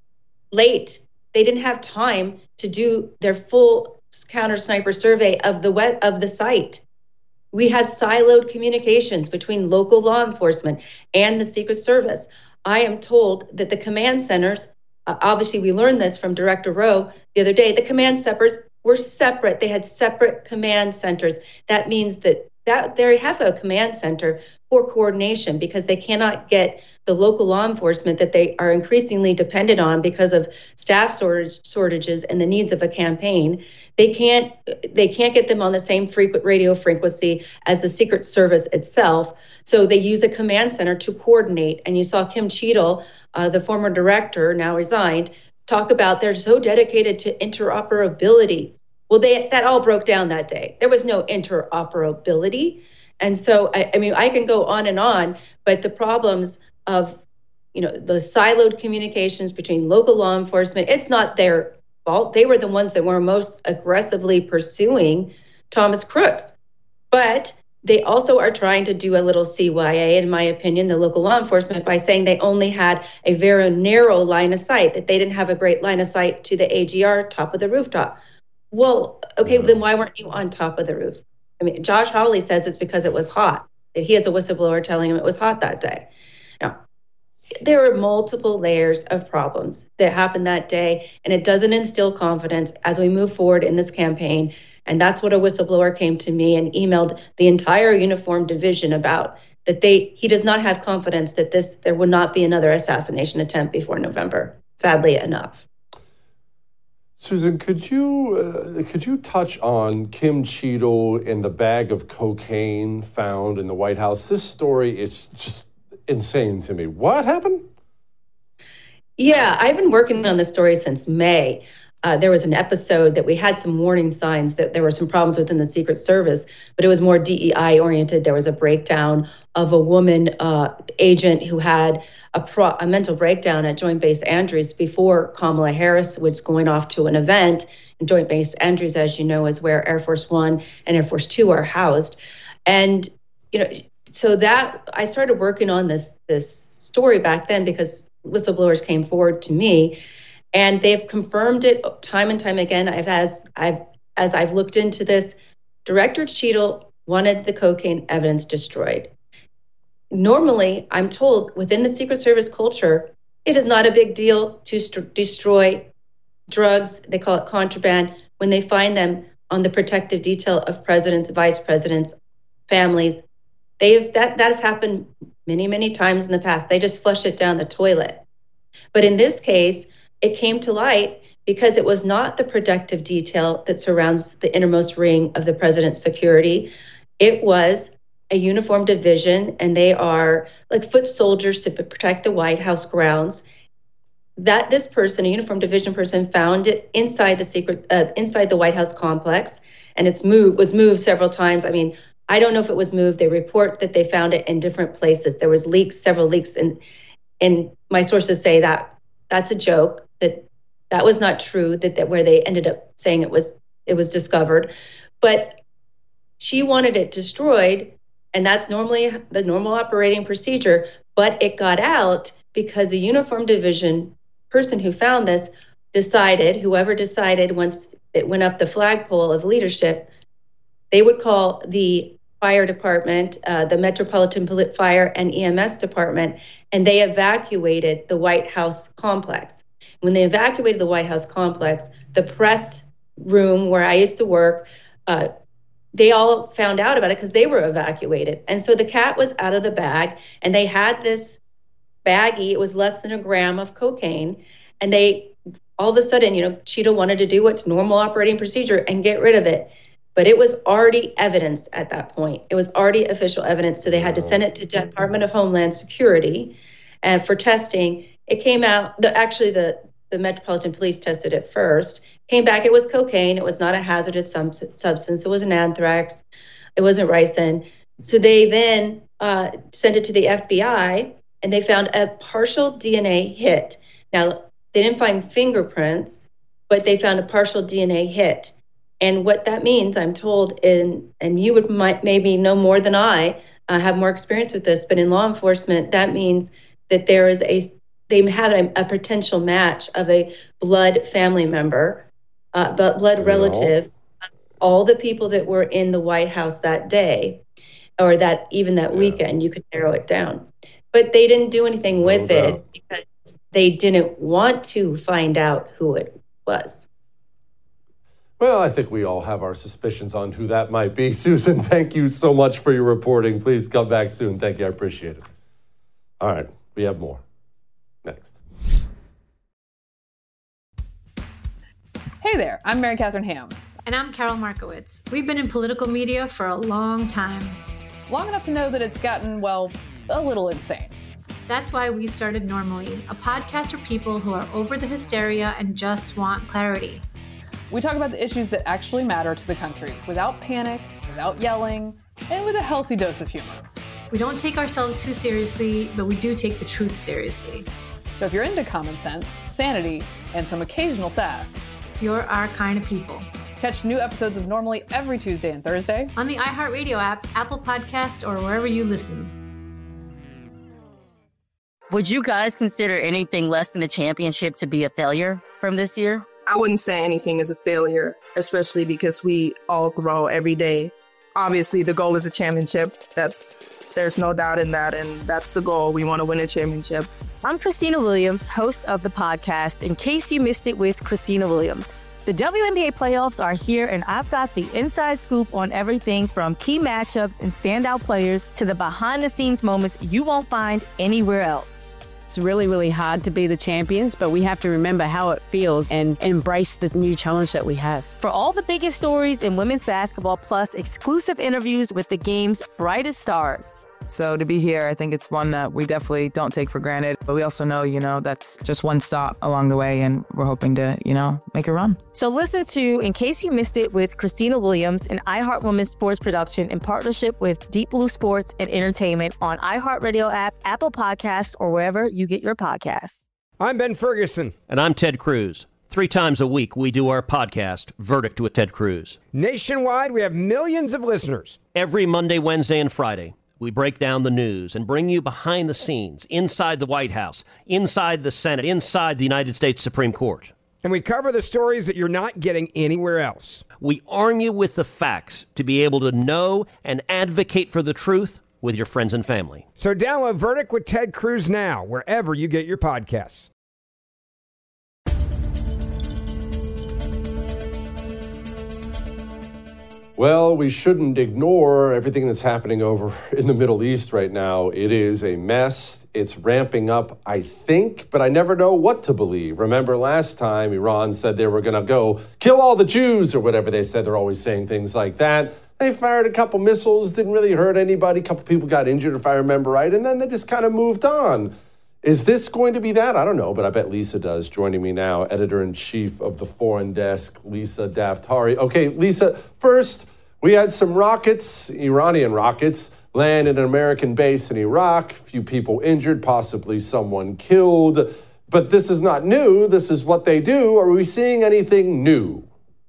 Late. They didn't have time to do their full counter sniper survey of the web of the site. We have siloed communications between local law enforcement and the Secret Service. I am told that the command centers, uh, obviously we learned this from Director Rowe the other day, the command centers were separate. They had separate command centers. That means that, that they have a command center for coordination because they cannot get the local law enforcement that they are increasingly dependent on because of staff shortage, shortages and the needs of a campaign. They can't they can't get them on the same frequent radio frequency as the Secret Service itself. So they use a command center to coordinate. And you saw Kim Cheadle, uh, the former director, now resigned, talk about they're so dedicated to interoperability. Well, they that all broke down that day. There was no interoperability. And so, I, I mean, I can go on and on, but the problems of, you know, the siloed communications between local law enforcement, it's not their fault. They were the ones that were most aggressively pursuing Thomas Crooks. But they also are trying to do a little C Y A, in my opinion, the local law enforcement, by saying they only had a very narrow line of sight, that they didn't have a great line of sight to the A G R top of the rooftop. Well, okay, then why weren't you on top of the roof? I mean, Josh Hawley says it's because it was hot, that he has a whistleblower telling him it was hot that day. Now, there are multiple layers of problems that happened that day, and it doesn't instill confidence as we move forward in this campaign. And that's what a whistleblower came to me and emailed the entire uniform division about, that they he does not have confidence that this there will not be another assassination attempt before November, sadly enough. Susan, could you uh, could you touch on Kim Cheadle and the bag of cocaine found in the White House? This story is just insane to me. What happened? Yeah, I've been working on this story since May. Uh, there was an episode that we had some warning signs that there were some problems within the Secret Service, but it was more D E I oriented. There was a breakdown of a woman uh, agent who had a, pro- a mental breakdown at Joint Base Andrews before Kamala Harris was going off to an event. And Joint Base Andrews, as you know, is where Air Force One and Air Force Two are housed. And, you know, so that I started working on this, this story back then because whistleblowers came forward to me. And they've confirmed it time and time again. I've as I've as I've looked into this, Director Cheadle wanted the cocaine evidence destroyed. Normally, I'm told within the Secret Service culture, it is not a big deal to st- destroy drugs. They call it contraband when they find them on the protective detail of presidents, vice presidents, families. They've that that has happened many, many times in the past. They just flush it down the toilet. But in this case, it came to light because it was not the protective detail that surrounds the innermost ring of the president's security. It was a uniformed division, and they are like foot soldiers to protect the White House grounds. That this person, a uniformed division person, found it inside the secret, uh, inside the White House complex, and it's moved was moved several times. I mean, I don't know if it was moved. They report that they found it in different places. There was leaks, several leaks, and and my sources say that that's a joke. That that was not true, that, that where they ended up saying it was it was discovered. But she wanted it destroyed, and that's normally the normal operating procedure, but it got out because the uniform division person who found this decided, whoever decided once it went up the flagpole of leadership, they would call the fire department, uh, the Metropolitan Fire and E M S department, and they evacuated the White House complex. When they evacuated the White House complex, the press room where I used to work, uh, they all found out about it because they were evacuated. And so the cat was out of the bag, and they had this baggie. It was less than a gram of cocaine. And they, all of a sudden, you know, Cheadle wanted to do what's normal operating procedure and get rid of it. But it was already evidence at that point. It was already official evidence. So they had to send it to Department of Homeland Security and for testing. It came out, the, actually the, the Metropolitan Police tested it first, came back, it was cocaine. It was not a hazardous sub- substance. It wasn't anthrax. It wasn't ricin. So they then uh, sent it to the F B I, and they found a partial D N A hit. Now, they didn't find fingerprints, but they found a partial D N A hit. And what that means, I'm told, in, and you would might maybe know more than I, uh, have more experience with this, but in law enforcement, that means that there is a, they have a, a potential match of a blood family member, uh, but blood relative, all the people that were in the White House that day, or that even that yeah. weekend, you could narrow it down. But they didn't do anything with no it because they didn't want to find out who it was. Well, I think we all have our suspicions on who that might be. Susan, thank you so much for your reporting. Please come back soon. Thank you. I appreciate it. All right. We have more. Next. Hey there. I'm Mary Catherine Ham. And I'm Carol Markowitz. We've been in political media for a long time. Long enough to know that it's gotten, well, a little insane. That's why we started Normally, a podcast for people who are over the hysteria and just want clarity. We talk about the issues that actually matter to the country without panic, without yelling, and with a healthy dose of humor. We don't take ourselves too seriously, but we do take the truth seriously. So if you're into common sense, sanity, and some occasional sass, you're our kind of people. Catch new episodes of Normally every Tuesday and Thursday on the iHeartRadio app, Apple Podcasts, or wherever you listen. Would you guys consider anything less than a championship to be a failure from this year? I wouldn't say anything is a failure, especially because we all grow every day. Obviously, the goal is a championship. That's there's no doubt in that, and that's the goal. We want to win a championship. I'm Christina Williams, host of the podcast, In Case You Missed It with Christina Williams. The W N B A playoffs are here, and I've got the inside scoop on everything from key matchups and standout players to the behind-the-scenes moments you won't find anywhere else. it's really, really hard to be the champions, but we have to remember how it feels and embrace the new challenge that we have. For all the biggest stories in women's basketball, plus exclusive interviews with the game's brightest stars. So to be here, I think it's one that we definitely don't take for granted. But we also know, you know, that's just one stop along the way, and we're hoping to, you know, make a run. So listen to In Case You Missed It with Christina Williams, an iHeart Women's sports production in partnership with Deep Blue Sports and Entertainment on iHeartRadio app, Apple Podcast, or wherever you get your podcasts. I'm Ben Ferguson. And I'm Ted Cruz. Three times a week, we do our podcast, Verdict with Ted Cruz. Nationwide, we have millions of listeners. Every Monday, Wednesday, and Friday, we break down the news and bring you behind the scenes, inside the White House, inside the Senate, inside the United States Supreme Court. And we cover the stories that you're not getting anywhere else. We arm you with the facts to be able to know and advocate for the truth with your friends and family. So download Verdict with Ted Cruz now, wherever you get your podcasts. Well, we shouldn't ignore everything that's happening over in the Middle East right now. It is a mess. It's ramping up, I think, but I never know what to believe. Remember last time Iran said they were going to go kill all the Jews or whatever they said. They're always saying things like that. They fired a couple missiles, didn't really hurt anybody. A couple people got injured, if I remember right, and then they just kind of moved on. Is this going to be that? I don't know, but I bet Lisa does. Joining me now, editor-in-chief of the Foreign Desk, Lisa Daftari. Okay, Lisa, first, we had some rockets, Iranian rockets, land in an American base in Iraq. A few people injured, possibly someone killed. But this is not new. This is what they do. Are we seeing anything new?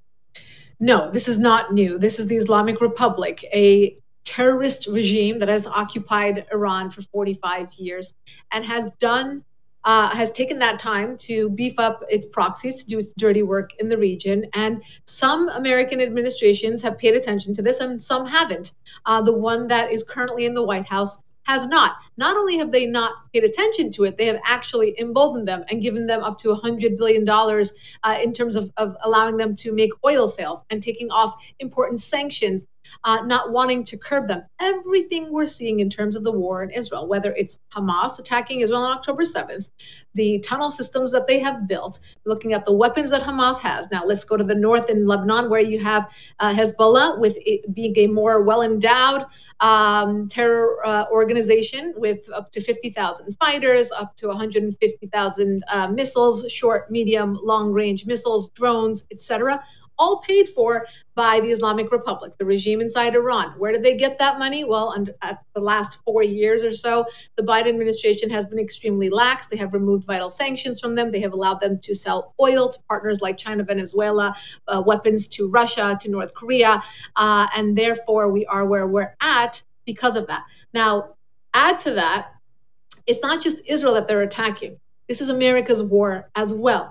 No, this is not new. This is the Islamic Republic, a terrorist regime that has occupied Iran for forty-five years and has done, uh, has taken that time to beef up its proxies, to do its dirty work in the region. And some American administrations have paid attention to this and some haven't. Uh, the one that is currently in the White House has not. Not only have they not paid attention to it, they have actually emboldened them and given them up to one hundred billion dollars uh, in terms of, of allowing them to make oil sales and taking off important sanctions, uh, not wanting to curb them. Everything we're seeing in terms of the war in Israel, whether it's Hamas attacking Israel on October seventh, the tunnel systems that they have built, looking at the weapons that Hamas has. Now let's go to the north in Lebanon, where you have uh, Hezbollah with it being a more well-endowed um, terror uh, organization with up to fifty thousand fighters, up to one hundred fifty thousand uh, missiles, short, medium, long-range missiles, drones, et cetera, all paid for by the Islamic Republic, the regime inside Iran. Where did they get that money? Well, under, at the last four years or so, the Biden administration has been extremely lax. They have removed vital sanctions from them. They have allowed them to sell oil to partners like China, Venezuela, uh, weapons to Russia, to North Korea, uh, and therefore we are where we're at because of that. Now, add to that, it's not just Israel that they're attacking. This is America's war as well.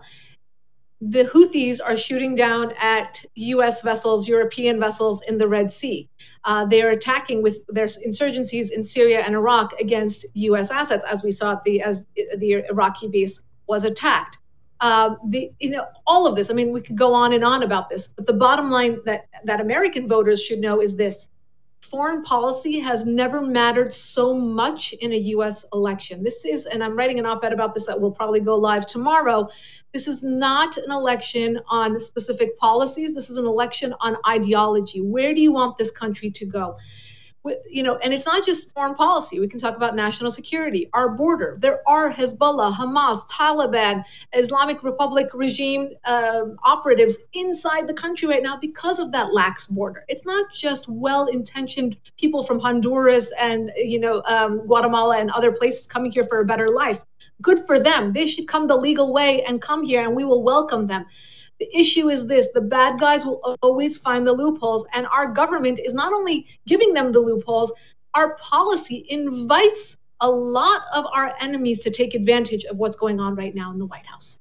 The Houthis are shooting down at U S vessels, European vessels in the Red Sea. Uh, they are attacking with their insurgencies in Syria and Iraq against U S assets, as we saw the as the Iraqi base was attacked. Um, the, you know, all of this, I mean, we could go on and on about this, but the bottom line that, that American voters should know is this. Foreign policy has never mattered so much in a U S election. This is, and I'm writing an op-ed about this that will probably go live tomorrow. This is not an election on specific policies. This is an election on ideology. Where do you want this country to go? You know, and it's not just foreign policy. We can talk about national security, our border. There are Hezbollah, Hamas, Taliban, Islamic Republic regime uh, operatives inside the country right now because of that lax border. It's not just well-intentioned people from Honduras and, you know, um, Guatemala and other places coming here for a better life. Good for them. They should come the legal way and come here, and we will welcome them. The issue is this: the bad guys will always find the loopholes, and our government is not only giving them the loopholes, our policy invites a lot of our enemies to take advantage of what's going on right now in the White House.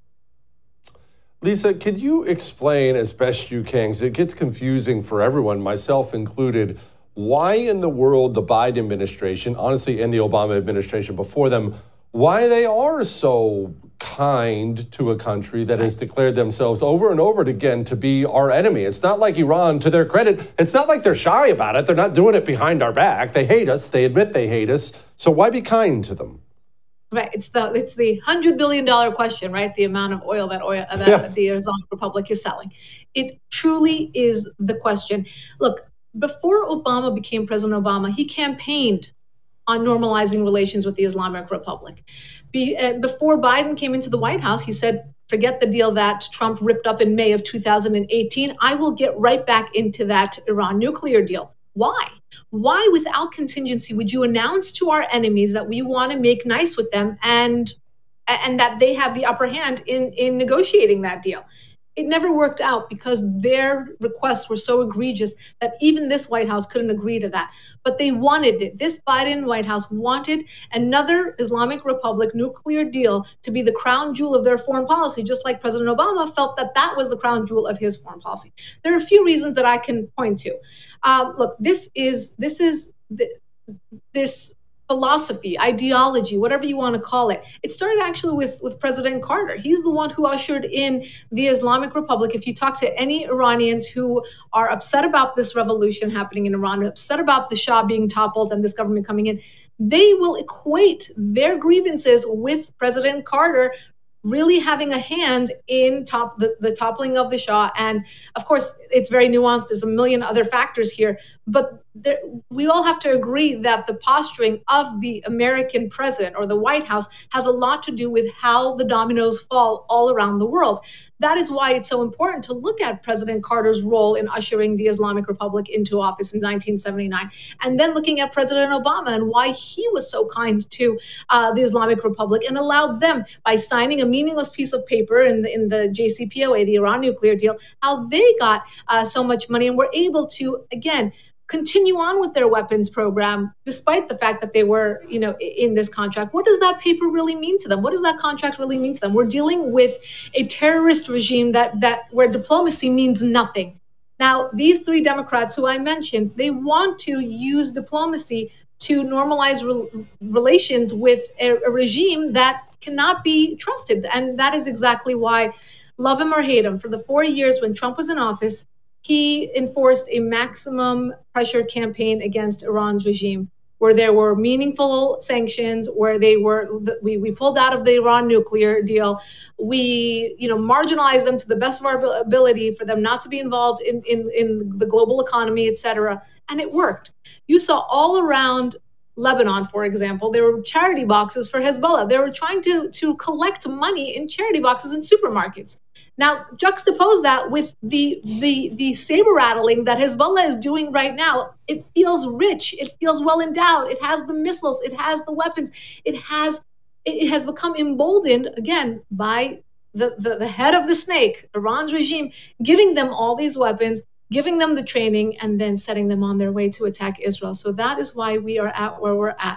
Lisa, could you explain as best you can, because it gets confusing for everyone, myself included, why in the world the Biden administration, honestly, and the Obama administration before them, why they are so kind to a country that has declared themselves over and over again to be our enemy. It's not like Iran, to their credit, it's not like they're shy about it. They're not doing it behind our back. They hate us. They admit they hate us. So why be kind to them? Right, it's the it's the hundred billion dollar question, right? The amount of oil that oil that Yeah. the Islamic Republic is selling. It truly is the question. Look, before Obama became President Obama, he campaigned on normalizing relations with the Islamic Republic. Be, uh, before Biden came into the White House, he said, "Forget the deal that Trump ripped up in May of two thousand eighteen. I will get right back into that Iran nuclear deal." Why? Why, without contingency, would you announce to our enemies that we want to make nice with them and and that they have the upper hand in, in negotiating that deal? It never worked out because their requests were so egregious that even this White House couldn't agree to that. But they wanted it. This Biden White House wanted another Islamic Republic nuclear deal to be the crown jewel of their foreign policy, just like President Obama felt that that was the crown jewel of his foreign policy. There are a few reasons that I can point to. Um, look, this is this is the, this. philosophy, ideology, whatever you want to call it. It started actually with, with President Carter. He's the one who ushered in the Islamic Republic. If you talk to any Iranians who are upset about this revolution happening in Iran, upset about the Shah being toppled and this government coming in, they will equate their grievances with President Carter really having a hand in top the, the toppling of the Shah. And of course, it's very nuanced. There's a million other factors here, but there, we all have to agree that the posturing of the American president or the White House has a lot to do with how the dominoes fall all around the world. That is why it's so important to look at President Carter's role in ushering the Islamic Republic into office in nineteen seventy-nine, and then looking at President Obama and why he was so kind to uh, the Islamic Republic and allowed them, by signing a meaningless piece of paper in the, in the J C P O A, the Iran nuclear deal, how they got uh, so much money and were able to, again, continue on with their weapons program, despite the fact that they were, you know, in this contract. What does that paper really mean to them? What does that contract really mean to them? We're dealing with a terrorist regime that that where diplomacy means nothing. Now, these three Democrats who I mentioned, they want to use diplomacy to normalize re- relations with a, a regime that cannot be trusted. And that is exactly why, love him or hate him, for the four years when Trump was in office, he enforced a maximum pressure campaign against Iran's regime, where there were meaningful sanctions, where they were we, we pulled out of the Iran nuclear deal. We, you know, marginalized them to the best of our ability for them not to be involved in, in, in the global economy, et cetera. And it worked. You saw all around Lebanon, for example, there were charity boxes for Hezbollah. They were trying to, to collect money in charity boxes in supermarkets. Now, juxtapose that with the the the saber rattling that Hezbollah is doing right now. It feels rich. It feels well endowed. It has the missiles. It has the weapons. It has it has become emboldened again by the, the, the head of the snake, Iran's regime, giving them all these weapons, giving them the training, and then setting them on their way to attack Israel. So that is why we are at where we're at.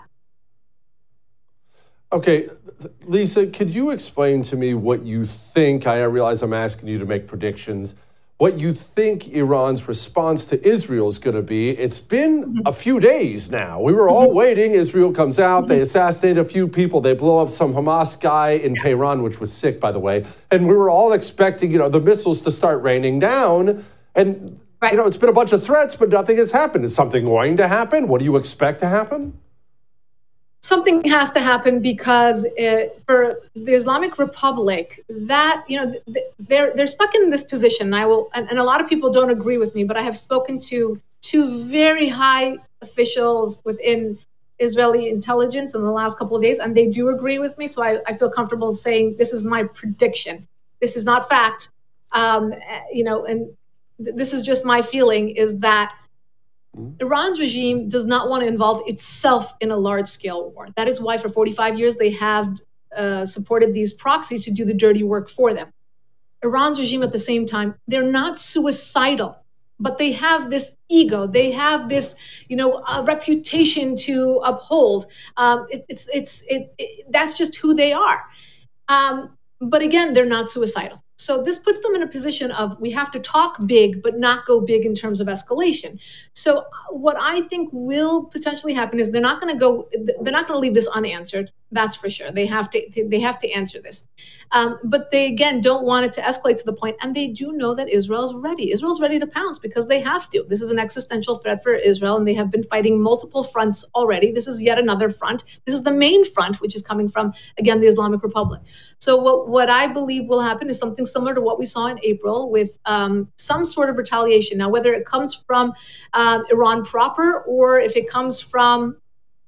Okay, Lisa, could you explain to me what you think, I realize I'm asking you to make predictions, what you think Iran's response to Israel is going to be? It's been mm-hmm. a few days now. We were all mm-hmm. waiting. Israel comes out. Mm-hmm. They assassinate a few people. They blow up some Hamas guy in yeah. Tehran, which was sick, by the way. And we were all expecting, you know, the missiles to start raining down. And, right. you know, it's been a bunch of threats, but nothing has happened. Is something going to happen? What do you expect to happen? Something has to happen because it, for the Islamic Republic, that, you know, they're they're stuck in this position. I will, and, and a lot of people don't agree with me, but I have spoken to two very high officials within Israeli intelligence in the last couple of days, and they do agree with me. So I, I feel comfortable saying this is my prediction. This is not fact, um, you know, and th- this is just my feeling is that Iran's regime does not want to involve itself in a large-scale war. That is why for forty-five years they have uh, supported these proxies to do the dirty work for them. Iran's regime at the same time, they're not suicidal, but they have this ego. They have this, you know, uh, reputation to uphold. Um, it, it's it's it, it, that's just who they are. Um, but again, they're not suicidal. So this puts them in a position of we have to talk big, but not go big in terms of escalation. So what I think will potentially happen is they're not going to go, they're not going to leave this unanswered. That's for sure. They have to, they have to answer this. Um, but they, again, don't want it to escalate to the point, and they do know that Israel's ready. Israel's ready to pounce because they have to. This is an existential threat for Israel, and they have been fighting multiple fronts already. This is yet another front. This is the main front, which is coming from, again, the Islamic Republic. So what, what I believe will happen is something similar to what we saw in April with um, some sort of retaliation. Now, whether it comes from um, Iran proper or if it comes from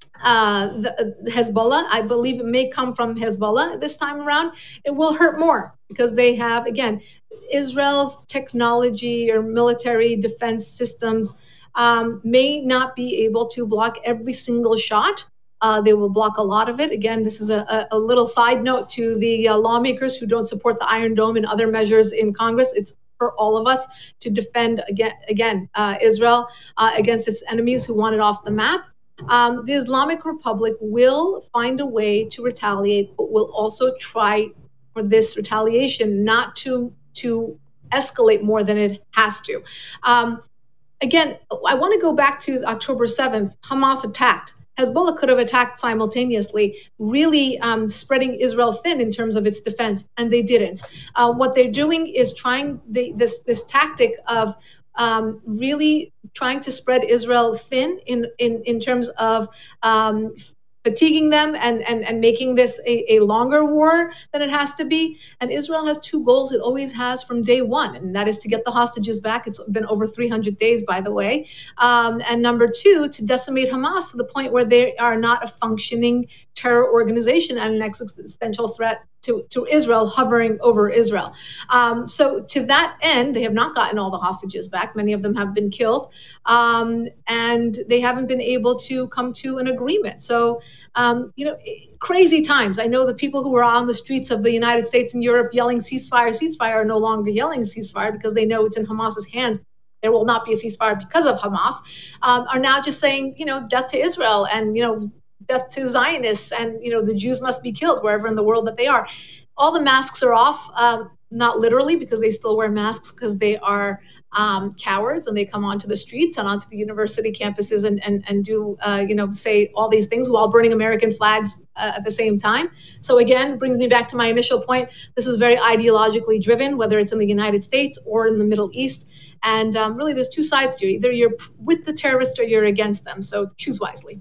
Uh, the, the Hezbollah, I believe it may come from Hezbollah this time around. It will hurt more because they have, again, Israel's technology or military defense systems um, may not be able to block every single shot. Uh, they will block a lot of it. Again, this is a, a little side note to the uh, lawmakers who don't support the Iron Dome and other measures in Congress. It's for all of us to defend, again, again uh, Israel uh, against its enemies who want it off the map. Um, the Islamic Republic will find a way to retaliate, but will also try for this retaliation not to to escalate more than it has to. Um, again, I want to go back to October seventh. Hamas attacked. Hezbollah could have attacked simultaneously, really um, spreading Israel thin in terms of its defense, and they didn't. Uh, what they're doing is trying the, this this tactic of Um, really trying to spread Israel thin in, in, in terms of um, fatiguing them and, and, and making this a, a longer war than it has to be. And Israel has two goals it always has from day one, and that is to get the hostages back. It's been over three hundred days, by the way. Um, and number two, to decimate Hamas to the point where they are not a functioning terror organization and an existential threat to, to Israel hovering over Israel. Um, so to that end, they have not gotten all the hostages back. Many of them have been killed, um, and they haven't been able to come to an agreement. So, um, you know, crazy times. I know the people who are on the streets of the United States and Europe yelling ceasefire, ceasefire are no longer yelling ceasefire because they know it's in Hamas's hands. There will not be a ceasefire because of Hamas, um, are now just saying, you know, death to Israel and, you know, death to Zionists, and you know the Jews must be killed wherever in the world that they are. All the masks are off, um, not literally because they still wear masks because they are um, cowards and they come onto the streets and onto the university campuses and and and do uh, you know say all these things while burning American flags uh, at the same time. So again, brings me back to my initial point. This is very ideologically driven, whether it's in the United States or in the Middle East. And um, really, there's two sides to it. Either you're with the terrorists or you're against them. So choose wisely.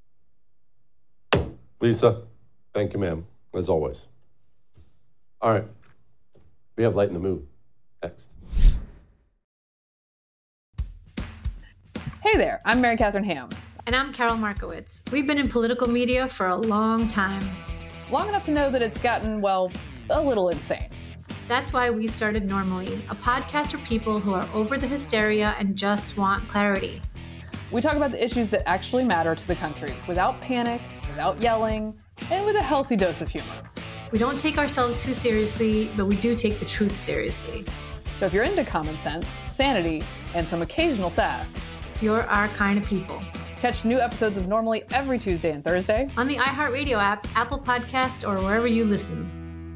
Lisa, thank you, ma'am, as always. All right. We have Light in the Mood next. Hey there, I'm Mary Catherine Ham. And I'm Carol Markowitz. We've been in political media for a long time. Long enough to know that it's gotten, well, a little insane. That's why we started Normally, a podcast for people who are over the hysteria and just want clarity. We talk about the issues that actually matter to the country without panic, without yelling, and with a healthy dose of humor. We don't take ourselves too seriously, but we do take the truth seriously. So if you're into common sense, sanity, and some occasional sass, you're our kind of people. Catch new episodes of Normally every Tuesday and Thursday on the iHeartRadio app, Apple Podcasts, or wherever you listen.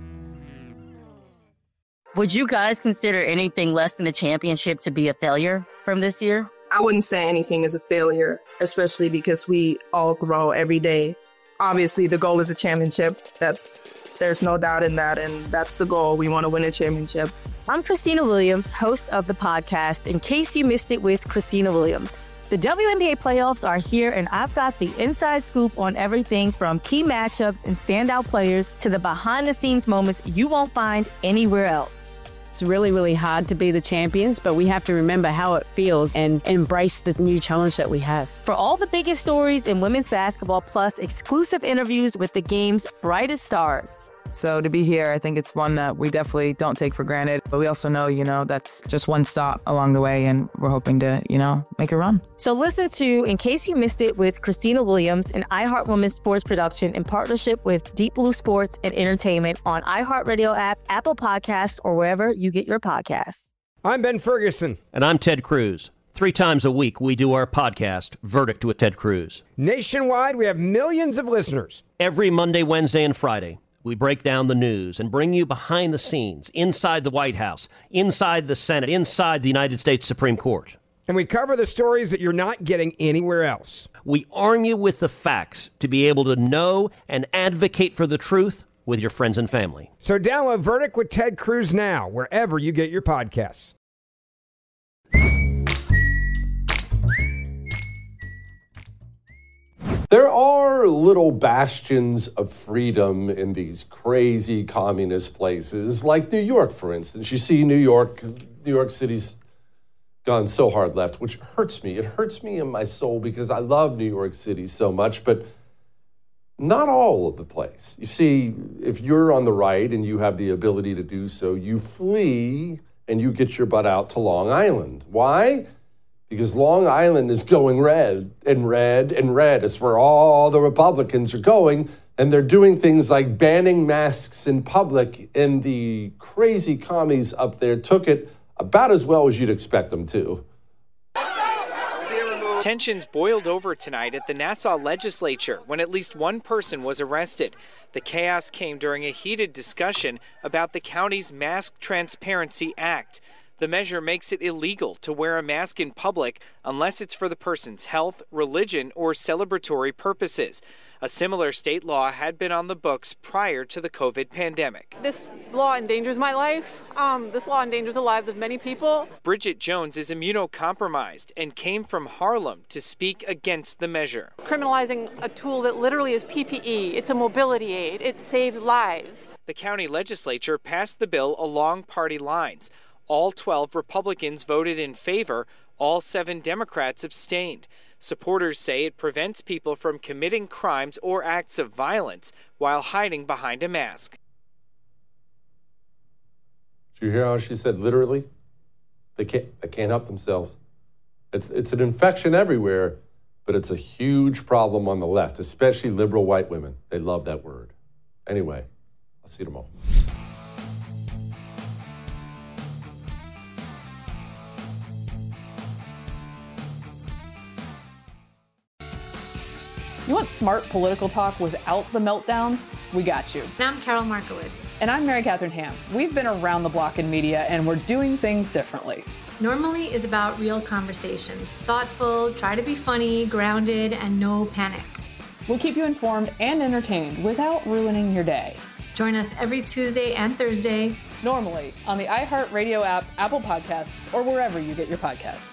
Would you guys consider anything less than a championship to be a failure from this year? I wouldn't say anything is a failure, especially because we all grow every day. Obviously, the goal is a championship. That's there's no doubt in that, and that's the goal. We want to win a championship. I'm Christina Williams, host of the podcast In Case You Missed It with Christina Williams. The W N B A playoffs are here, and I've got the inside scoop on everything from key matchups and standout players to the behind-the-scenes moments you won't find anywhere else. It's really, really hard to be the champions, but we have to remember how it feels and embrace the new challenge that we have. For all the biggest stories in women's basketball, plus exclusive interviews with the game's brightest stars. So to be here, I think it's one that we definitely don't take for granted. But we also know, you know, that's just one stop along the way, and we're hoping to, you know, make a run. So listen to In Case You Missed It with Christina Williams, an iHeart Women's sports production in partnership with Deep Blue Sports and Entertainment on iHeartRadio app, Apple Podcasts, or wherever you get your podcasts. I'm Ben Ferguson. And I'm Ted Cruz. Three times a week, we do our podcast, Verdict with Ted Cruz. Nationwide, we have millions of listeners. Every Monday, Wednesday, and Friday, We break down the news and bring you behind the scenes, inside the White House, inside the Senate, inside the United States Supreme Court. And we cover the stories that you're not getting anywhere else. We arm you with the facts to be able to know and advocate for the truth with your friends and family. So download Verdict with Ted Cruz now, wherever you get your podcasts. There are little bastions of freedom in these crazy communist places, like New York, for instance. You see New York, New York City's gone so hard left, which hurts me. It hurts me in my soul because I love New York City so much, but not all of the place. You see, if you're on the right and you have the ability to do so, you flee and you get your butt out to Long Island. Why? Because Long Island is going red and red and red. It's where all the Republicans are going, and they're doing things like banning masks in public, and the crazy commies up there took it about as well as you'd expect them to. Tensions boiled over tonight at the Nassau legislature when at least one person was arrested. The chaos came during a heated discussion about the county's Mask Transparency Act. The measure makes it illegal to wear a mask in public unless it's for the person's health, religion, or celebratory purposes. A similar state law had been on the books prior to the COVID pandemic. This law endangers my life. Um, this law endangers the lives of many people. Bridget Jones is immunocompromised and came from Harlem to speak against the measure. Criminalizing a tool that literally is P P E, it's a mobility aid, it saves lives. The county legislature passed the bill along party lines. All twelve Republicans voted in favor. All seven Democrats abstained. Supporters say it prevents people from committing crimes or acts of violence while hiding behind a mask. Did you hear how she said literally? They can't, they can't help themselves. It's, it's an infection everywhere, but it's a huge problem on the left, especially liberal white women. They love that word. Anyway, I'll see you tomorrow. You want smart political talk without the meltdowns? We got you. I'm Carol Markowitz. And I'm Mary Catherine Ham. We've been around the block in media, and we're doing things differently. Normally is about real conversations. Thoughtful, try to be funny, grounded, and no panic. We'll keep you informed and entertained without ruining your day. Join us every Tuesday and Thursday. Normally on the iHeartRadio app, Apple Podcasts, or wherever you get your podcasts.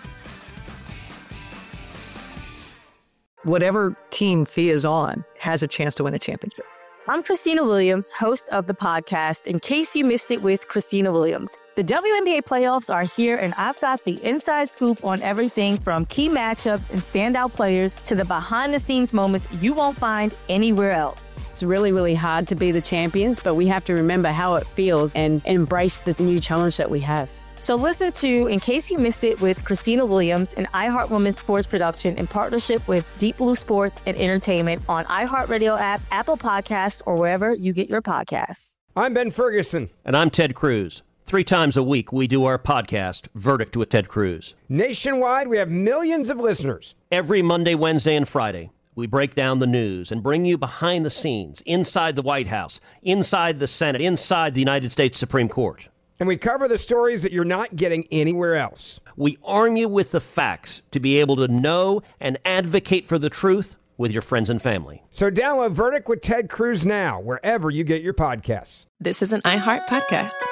Whatever team Fee is on has a chance to win a championship. I'm Christina Williams, host of the podcast, In Case You Missed It with Christina Williams. The W N B A playoffs are here, and I've got the inside scoop on everything from key matchups and standout players to the behind-the-scenes moments you won't find anywhere else. It's really, really hard to be the champions, but we have to remember how it feels and embrace the new challenge that we have. So listen to In Case You Missed It with Christina Williams, an iHeart Women's sports production in partnership with Deep Blue Sports and Entertainment on iHeartRadio app, Apple Podcasts, or wherever you get your podcasts. I'm Ben Ferguson. And I'm Ted Cruz. Three times a week, we do our podcast, Verdict with Ted Cruz. Nationwide, we have millions of listeners. Every Monday, Wednesday, and Friday, we break down the news and bring you behind the scenes, inside the White House, inside the Senate, inside the United States Supreme Court. And we cover the stories that you're not getting anywhere else. We arm you with the facts to be able to know and advocate for the truth with your friends and family. So download Verdict with Ted Cruz now, wherever you get your podcasts. This is an iHeart podcast.